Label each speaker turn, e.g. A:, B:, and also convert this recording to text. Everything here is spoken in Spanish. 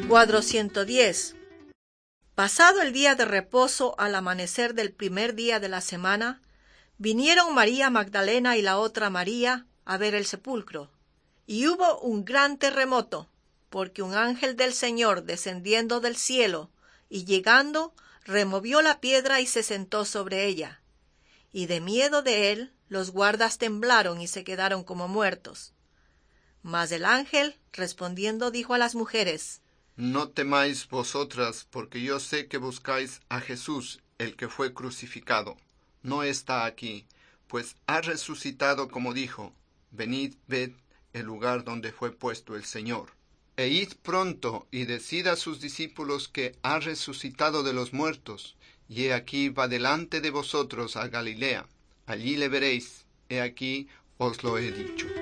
A: Cuadro 110. Pasado el día de reposo al amanecer del primer día de la semana, vinieron María Magdalena y la otra María a ver el sepulcro. Y hubo un gran terremoto, porque un ángel del Señor descendiendo del cielo y llegando, removió la piedra y se sentó sobre ella. Y de miedo de él, los guardas temblaron y se quedaron como muertos. Mas el ángel, respondiendo, dijo a las mujeres:
B: No temáis vosotras, porque yo sé que buscáis a Jesús, el que fue crucificado. No está aquí, pues ha resucitado como dijo. Venid, ved el lugar donde fue puesto el Señor. E id pronto y decid a sus discípulos que ha resucitado de los muertos, y he aquí va delante de vosotros a Galilea. Allí le veréis, he aquí os lo he dicho.